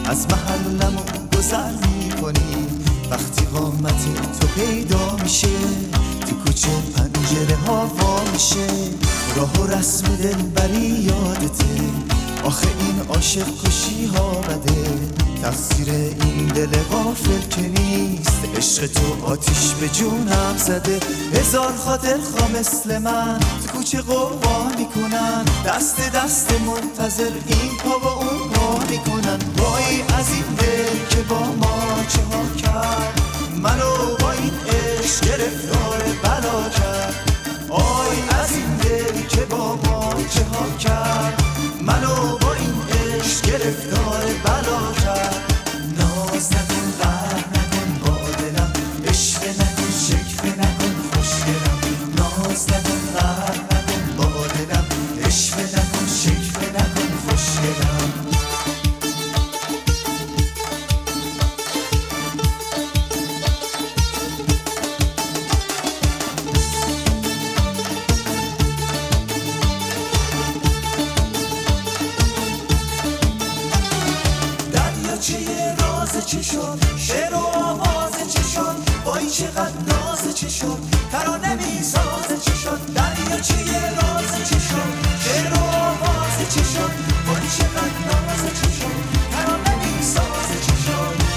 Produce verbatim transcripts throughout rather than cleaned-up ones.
از محلمون گذر میکنی. وقتی قامت تو پیدا میشه تو کوچه پنجره ها وا میشه. راه و رسم دلبری یادته، آخه این عاشق کشی ها بده. تقصیر این دل غافل که نیست، عشق تو آتیش به جونم زده. هزار خاطر خواه مثل من تو کوچه قوقا میکنن، دست دست منتظر این پا و اون پا میکنن. وای از این دل که با ما چه ها کرد، منو با این عشق گرفتار بلا کرد. آی از این دل که با ما چه ها کرد، منو با این عشق گرفتار بلا کرد. ناز نکن قهر نکن با دلم، عشق نکن شکوه نکن خوشگلم. ناز نکن قهر نکن با دلم، عشق نکن شکوه نکن خوشگلم. چه شد شعر و آواز چه شد، وای چقدر ناز چه شد، ترانه میساز چه شد. دریاچه راز چه شد، شعر و آواز چه شد، وای چقدر ناز چه شد، ترانه میساز چه شد.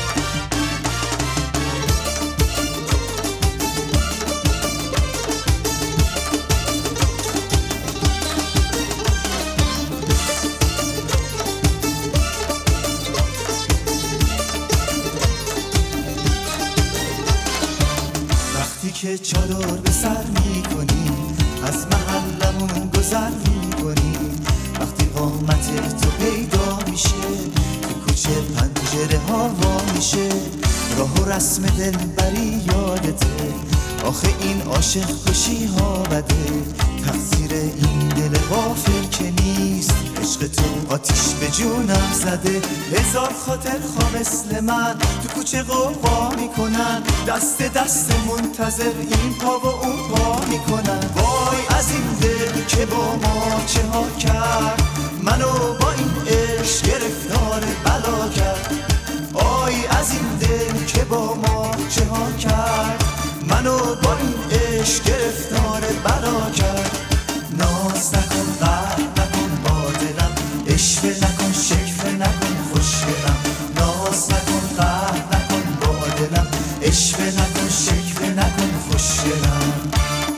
که چادر به سر میکنی، از محلمون گذر میکنی. وقتی قامت تو پیدا میشه تو کوچه پنجره ها وا میشه. راه و رسم دلبری یادته، آخه این عاشق کشی ها بده. تقصیر این دل غافل که نیست، عشق تو آتیش به جونم زده. هزار خاطر خواه مثل من تو کوچه قوقا میکنن، دست دست منتظر این پا و اون پا میکنن. وای از این دل که با ما چه ها کرد، منو با این عشق گرفتار بلا کرد. آی از این دل که با ما چه ها کرد، منو با این عشق گرفتار بلا کرد. ناز نکن قهر نکن با دلم، عشق نکن شکوه نکن خوشگلم. ناز نکن قهر نکن با دلم، عشق نکن شکوه نکن خوشگلم.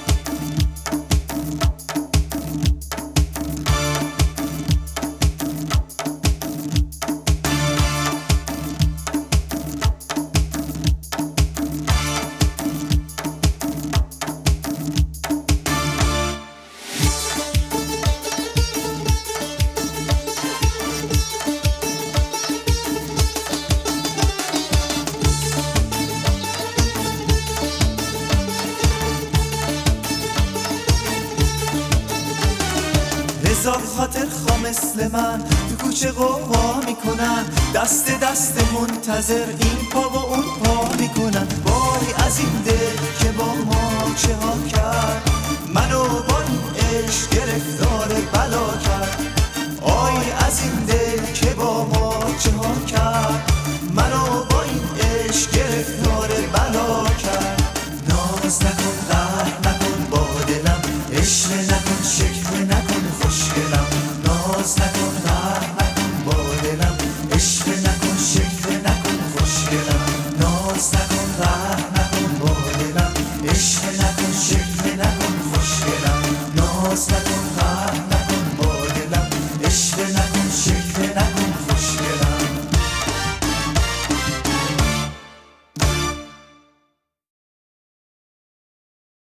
هزار خاطر خواه مثل من تو کوچه قوقا میکنن، دست دست منتظر این پا و اون پا میکنن. وای از این دل که با ما چه ها کرد، منو با این عشق گرفتار بلا کرد.